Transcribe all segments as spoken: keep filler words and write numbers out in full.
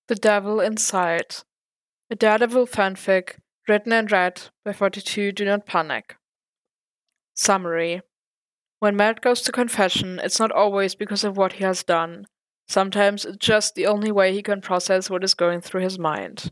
The Devil Inside, a Daredevil fanfic written and read by forty-two Do Not Panic. Summary. When Matt goes to confession, it's not always because of what he has done. Sometimes it's just the only way he can process what is going through his mind.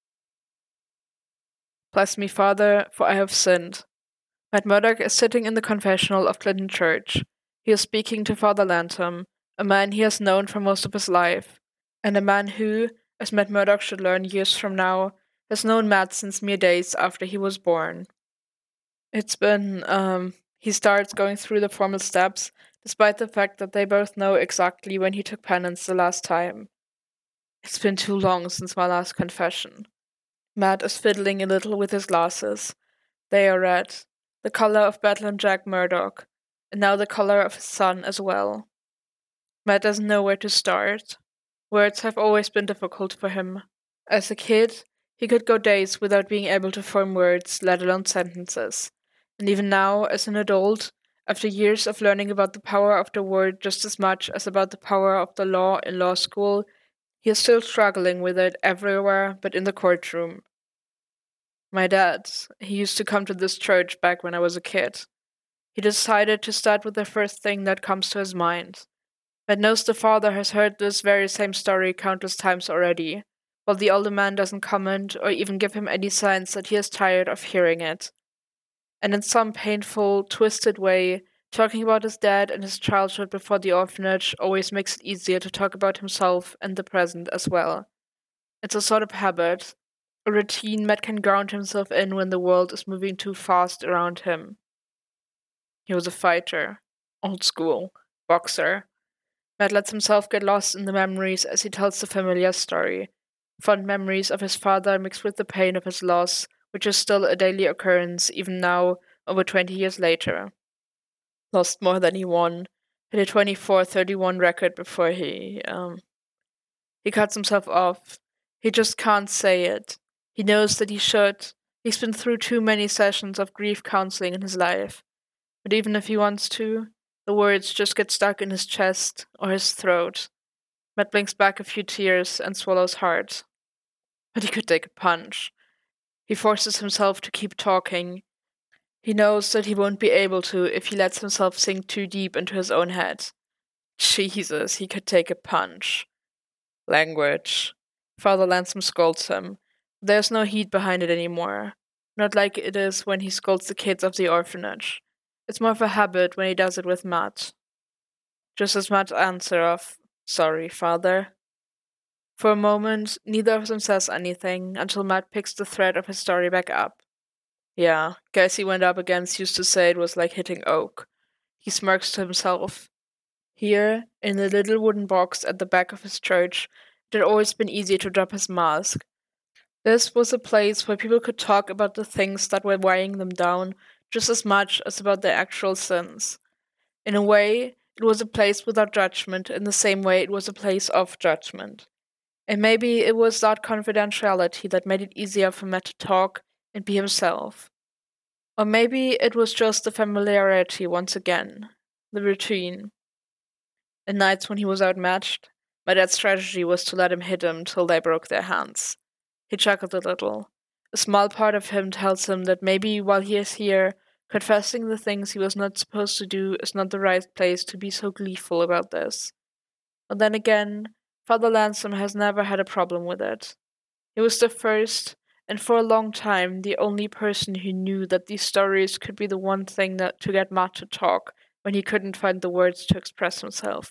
Bless me, Father, for I have sinned. Matt Murdock is sitting in the confessional of Clinton Church. He is speaking to Father Lantom, a man he has known for most of his life, and a man who, as Matt Murdock should learn years from now, has known Matt since mere days after he was born. It's been, um, he starts going through the formal steps, despite the fact that they both know exactly when he took penance the last time. It's been too long since my last confession. Matt is fiddling a little with his glasses. They are red, the color of Bedlam Jack Murdock, and now the color of his son as well. Matt doesn't know where to start. Words have always been difficult for him. As a kid, he could go days without being able to form words, let alone sentences. And even now, as an adult, after years of learning about the power of the word just as much as about the power of the law in law school, he is still struggling with it everywhere but in the courtroom. My dad, he used to come to this church back when I was a kid. He decided to start with the first thing that comes to his mind. Matt knows the father has heard this very same story countless times already, while the older man doesn't comment or even give him any signs that he is tired of hearing it. And in some painful, twisted way, talking about his dad and his childhood before the orphanage always makes it easier to talk about himself and the present as well. It's a sort of habit, a routine Matt can ground himself in when the world is moving too fast around him. He was a fighter, old school, boxer. Matt lets himself get lost in the memories as he tells the familiar story. Fond memories of his father mixed with the pain of his loss, which is still a daily occurrence even now, over twenty years later. Lost more than he won. Hit a twenty-four thirty-one record before he, um... He cuts himself off. He just can't say it. He knows that he should. He's been through too many sessions of grief counseling in his life. But even if he wants to, the words just get stuck in his chest or his throat. Matt blinks back a few tears and swallows hard. But he could take a punch. He forces himself to keep talking. He knows that he won't be able to if he lets himself sink too deep into his own head. Jesus, he could take a punch. Language. Father Lansom scolds him. There's no heat behind it anymore. Not like it is when he scolds the kids of the orphanage. It's more of a habit when he does it with Matt. Just as Matt's answer of, "Sorry, Father." For a moment, neither of them says anything until Matt picks the thread of his story back up. Yeah, guys he went up against used to say it was like hitting oak. He smirks to himself. Here, in the little wooden box at the back of his church, it had always been easy to drop his mask. This was a place where people could talk about the things that were weighing them down just as much as about their actual sins. In a way, it was a place without judgment in the same way it was a place of judgment. And maybe it was that confidentiality that made it easier for Matt to talk and be himself. Or maybe it was just the familiarity once again, the routine. In nights when he was outmatched, my dad's strategy was to let him hit him till they broke their hands. He chuckled a little. A small part of him tells him that maybe while he is here, confessing the things he was not supposed to do is not the right place to be so gleeful about this. But then again, Father Lansom has never had a problem with it. He was the first, and for a long time, the only person who knew that these stories could be the one thing that to get Matt to talk when he couldn't find the words to express himself.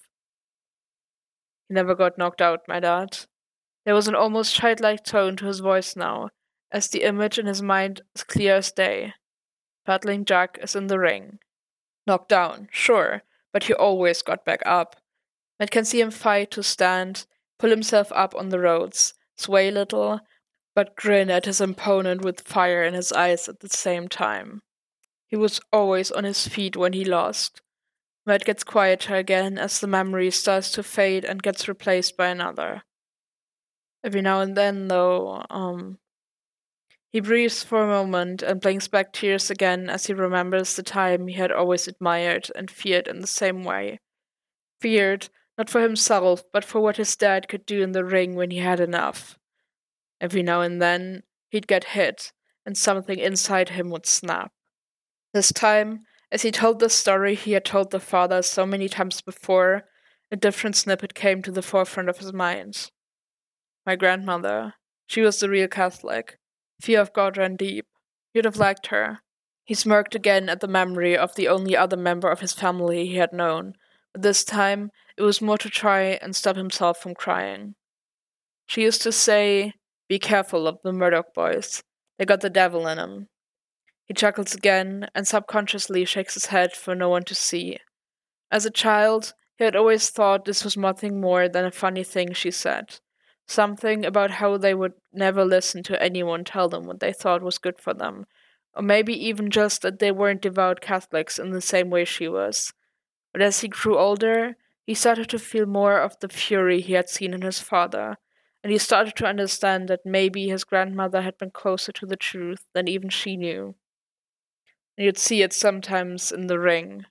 He never got knocked out, my dad. There was an almost childlike tone to his voice now, as the image in his mind is clear as day. Battling Jack is in the ring. Knocked down, sure, but he always got back up. Matt can see him fight to stand, pull himself up on the ropes, sway a little, but grin at his opponent with fire in his eyes at the same time. He was always on his feet when he lost. Matt gets quieter again as the memory starts to fade and gets replaced by another. Every now and then, though, um... He breathes for a moment and blinks back tears again as he remembers the time he had always admired and feared in the same way. Feared, Not for himself, but for what his dad could do in the ring when he had enough. Every now and then, he'd get hit, and something inside him would snap. This time, as he told the story he had told the father so many times before, a different snippet came to the forefront of his mind. My grandmother. She was the real Catholic. Fear of God ran deep. You'd have liked her. He smirked again at the memory of the only other member of his family he had known, but this time it was more to try and stop himself from crying. She used to say, "Be careful of the Murdoch boys. They got the devil in 'em." He chuckles again and subconsciously shakes his head for no one to see. As a child, he had always thought this was nothing more than a funny thing she said. Something about how they would never listen to anyone tell them what they thought was good for them, or maybe even just that they weren't devout Catholics in the same way she was. But as he grew older, he started to feel more of the fury he had seen in his father, and he started to understand that maybe his grandmother had been closer to the truth than even she knew. And you'd see it sometimes in the ring.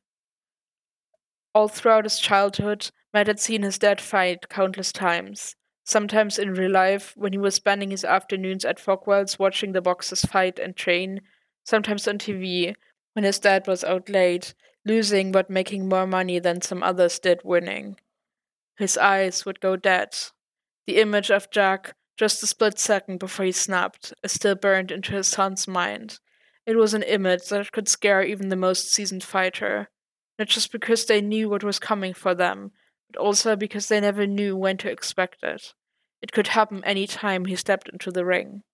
All throughout his childhood, Matt had seen his dad fight countless times. Sometimes in real life, when he was spending his afternoons at Fogwell's watching the boxers fight and train, sometimes on T V, when his dad was out late, losing but making more money than some others did winning. His eyes would go dead. The image of Jack, just a split second before he snapped, is still burned into his son's mind. It was an image that could scare even the most seasoned fighter, not just because they knew what was coming for them, but also because they never knew when to expect it. It could happen any time he stepped into the ring.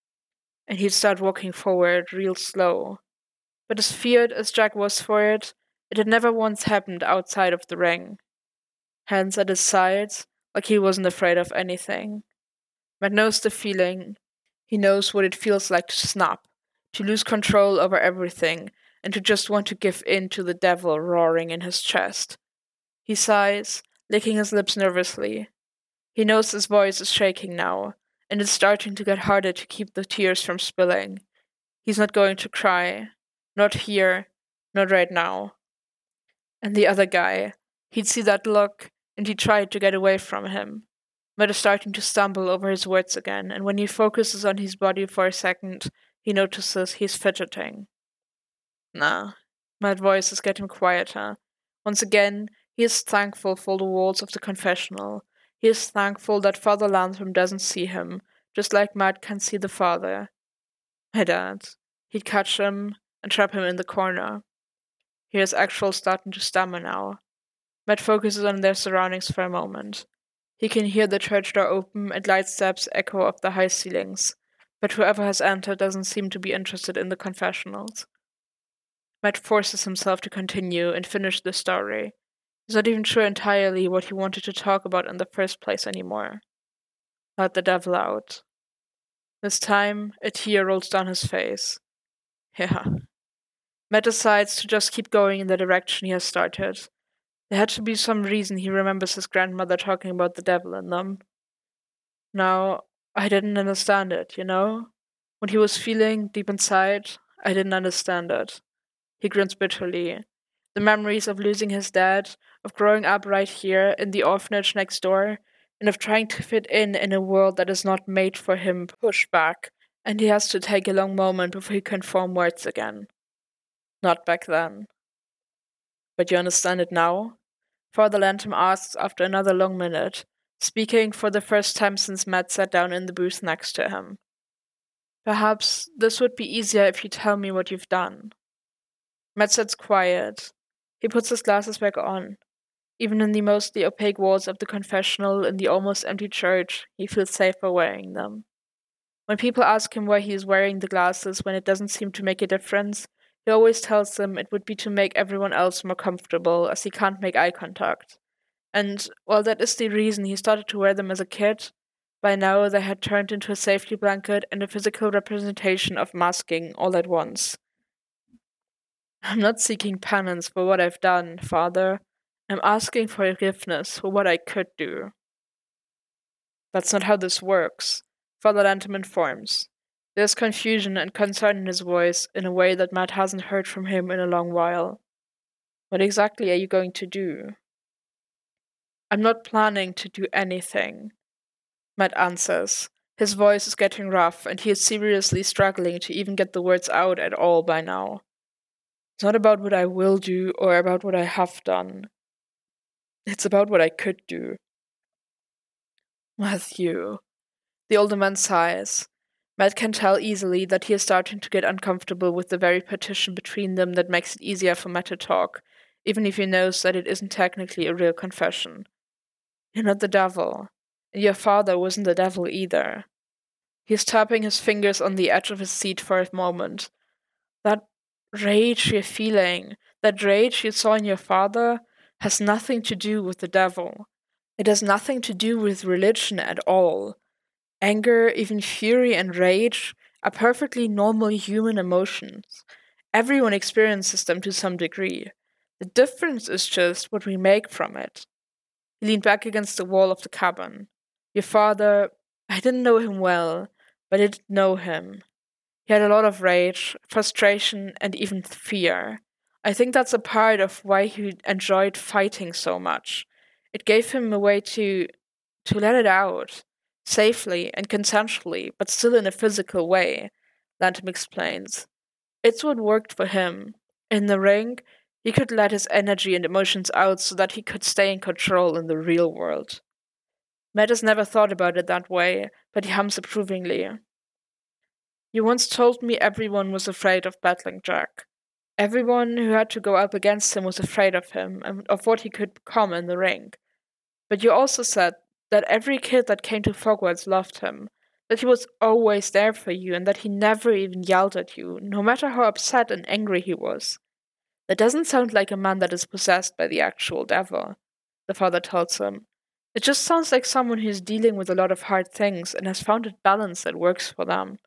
And he'd start walking forward real slow. But as feared as Jack was for it, it had never once happened outside of the ring. Hands at his sides, like he wasn't afraid of anything. Matt knows the feeling. He knows what it feels like to snap, to lose control over everything, and to just want to give in to the devil roaring in his chest. He sighs, licking his lips nervously. He knows his voice is shaking now, and it's starting to get harder to keep the tears from spilling. He's not going to cry. Not here. Not right now. And the other guy, he'd see that look, and he tried to get away from him. Matt is starting to stumble over his words again, and when he focuses on his body for a second, he notices he's fidgeting. Nah. Matt's voice is getting quieter. Once again, he is thankful for the walls of the confessional. He is thankful that Father Lantham doesn't see him, just like Matt can see the father. My dad. He'd catch him and trap him in the corner. He is actually starting to stammer now. Matt focuses on their surroundings for a moment. He can hear the church door open and light steps echo off the high ceilings, but whoever has entered doesn't seem to be interested in the confessionals. Matt forces himself to continue and finish the story. He's not even sure entirely what he wanted to talk about in the first place anymore. Let the devil out. This time, a tear rolls down his face. Yeah. Matt decides to just keep going in the direction he has started. There had to be some reason he remembers his grandmother talking about the devil in them. Now, I didn't understand it, you know? What he was feeling deep inside, I didn't understand it. He grins bitterly. The memories of losing his dad, of growing up right here in the orphanage next door, and of trying to fit in in a world that is not made for him push back, and he has to take a long moment before he can form words again. Not back then. But you understand it now? Father Lantham asks after another long minute, speaking for the first time since Matt sat down in the booth next to him. Perhaps this would be easier if you tell me what you've done. Matt sits quiet. He puts his glasses back on. Even in the mostly opaque walls of the confessional in the almost empty church, he feels safer wearing them. When people ask him why he is wearing the glasses when it doesn't seem to make a difference, he always tells them it would be to make everyone else more comfortable, as he can't make eye contact. And while that is the reason he started to wear them as a kid, by now they had turned into a safety blanket and a physical representation of masking all at once. I'm not seeking penance for what I've done, Father. I'm asking for forgiveness for what I could do. That's not how this works, Father Lantham informs. There's confusion and concern in his voice in a way that Matt hasn't heard from him in a long while. What exactly are you going to do? I'm not planning to do anything, Matt answers. His voice is getting rough, and he is seriously struggling to even get the words out at all by now. It's not about what I will do or about what I have done. It's about what I could do. Matthew. The older man sighs. Matt can tell easily that he is starting to get uncomfortable with the very partition between them that makes it easier for Matt to talk, even if he knows that it isn't technically a real confession. You're not the devil. And your father wasn't the devil either. He's tapping his fingers on the edge of his seat for a moment. That rage you're feeling, that rage you saw in your father, has nothing to do with the devil. It has nothing to do with religion at all. Anger, even fury and rage, are perfectly normal human emotions. Everyone experiences them to some degree. The difference is just what we make from it. He leaned back against the wall of the cabin. Your father, I didn't know him well, but I did know him. He had a lot of rage, frustration, and even fear. I think that's a part of why he enjoyed fighting so much. It gave him a way to to let it out, safely and consensually, but still in a physical way, Lantham explains. It's what worked for him. In the ring, he could let his energy and emotions out so that he could stay in control in the real world. Matt has never thought about it that way, but he hums approvingly. You once told me everyone was afraid of battling Jack. Everyone who had to go up against him was afraid of him and of what he could become in the ring. But you also said that every kid that came to Hogwarts loved him, that he was always there for you, and that he never even yelled at you, no matter how upset and angry he was. That doesn't sound like a man that is possessed by the actual devil, the father tells him. It just sounds like someone who's dealing with a lot of hard things and has found a balance that works for them.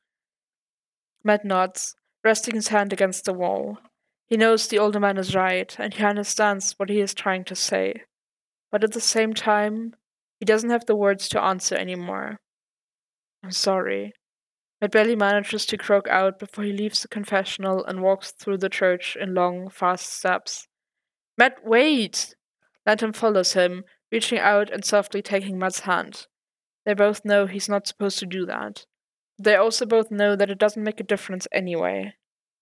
Matt nods, resting his hand against the wall. He knows the older man is right, and he understands what he is trying to say. But at the same time, he doesn't have the words to answer anymore. I'm sorry. Matt barely manages to croak out before he leaves the confessional and walks through the church in long, fast steps. Matt, wait! Lantham follows him, reaching out and softly taking Matt's hand. They both know he's not supposed to do that. They also both know that it doesn't make a difference anyway.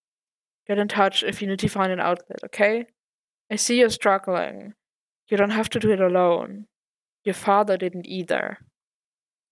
Get in touch if you need to find an outlet, okay? I see you're struggling. You don't have to do it alone. Your father didn't either.